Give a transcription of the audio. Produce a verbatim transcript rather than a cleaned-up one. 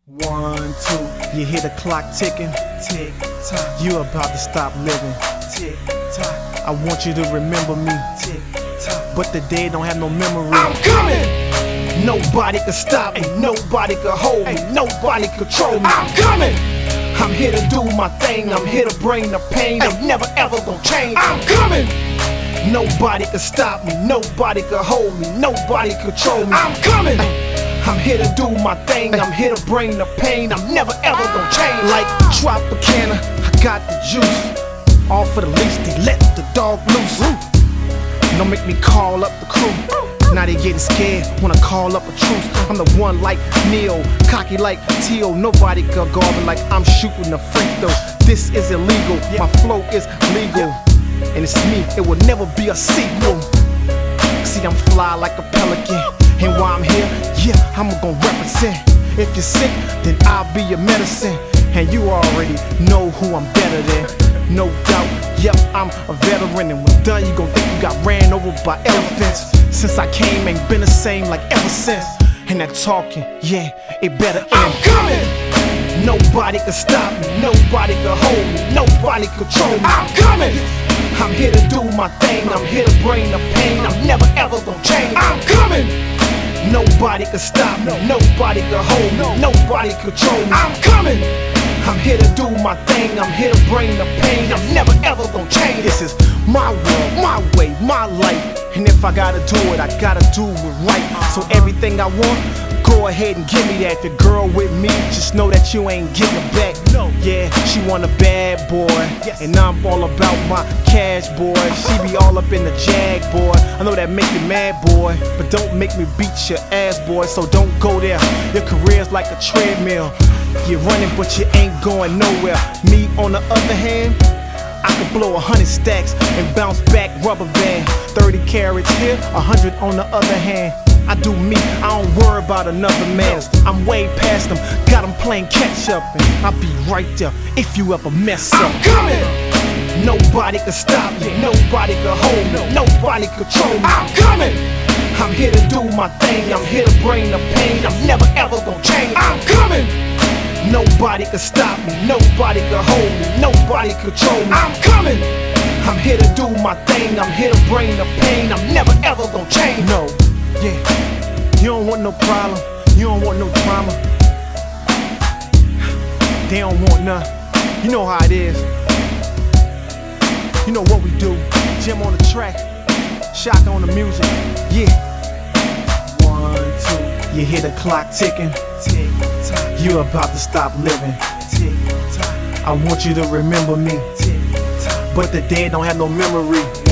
One, two, you hear the clock ticking, tick tock. You about to stop living, tick tock. I want you to remember me, tick tock. But the day don't have no memory. I'm coming. Nobody can stop me, nobody can hold me, nobody control me. I'm coming. I'm here to do my thing, I'm here to bring the pain. I'm never ever gonna change. I'm coming. Nobody can stop me, nobody can hold me, nobody control me. I'm coming. I'm here to do my thing, I'm here to bring the pain. I'm never ever gonna change. Like Tropicana, I got the juice. All for the least, they let the dog loose. Don't make me call up the crew. Now they getting scared, wanna call up a truce. I'm the one like Neo, cocky like Tio. Nobody can guard me like I'm shooting a free throw. This is illegal, my flow is legal. And it's me, it will never be a sequel. See, I'm fly like a pelican. And while I'm here, yeah, I'm gonna represent. If you're sick, then I'll be your medicine. And you already know who I'm better than. No doubt, yep, I'm a veteran. And when done, you gon' think you got ran over by elephants. Since I came, ain't been the same like ever since. And that talking, yeah, it better end. I'm coming. Nobody can stop me, nobody can hold me, nobody control me. I'm coming. I'm here to do my thing, I'm here to bring the pain. I'm never ever gonna change. I'm coming. Nobody can stop me, nobody can hold me, nobody control me. I'm coming. I'm here to do my thing, I'm here to bring the pain. I'm never ever gonna change. This is my world, my way, my life. And if I gotta do it, I gotta do it right. So everything I want, go ahead and give me that. The girl with me, just know that you ain't getting it back. No, yeah, she want a bad boy, yes. And I'm all about my cash, boy. She be all up in the jag, boy. I know that make you mad, boy, but don't make me beat your ass, boy. So don't go there. Your career's like a treadmill. You're running, but you ain't going nowhere. Me, on the other hand, I could blow a hundred stacks and bounce back rubber band. Thirty carats here, a hundred on the other hand. I do me, I don't worry about another man's. I'm way past them, got them playing catch up. And I'll be right there if you ever mess up. I'm coming. Nobody can stop me, nobody can hold me, nobody control me. I'm coming. I'm here to do my thing, I'm here to bring the pain. I'm never ever gonna change. I'm coming. Nobody can stop me, nobody can hold me, nobody control me. I'm coming. I'm here to do my thing, I'm here to bring the pain. I'm never ever gonna change. No. Yeah, you don't want no problem, you don't want no drama. They don't want none, you know how it is. You know what we do, Jim on the track, Shock on the music, yeah. One, two, you hear the clock ticking, tick tock. You about to stop living, tick tock. I want you to remember me, tick tock. But the dead don't have no memory.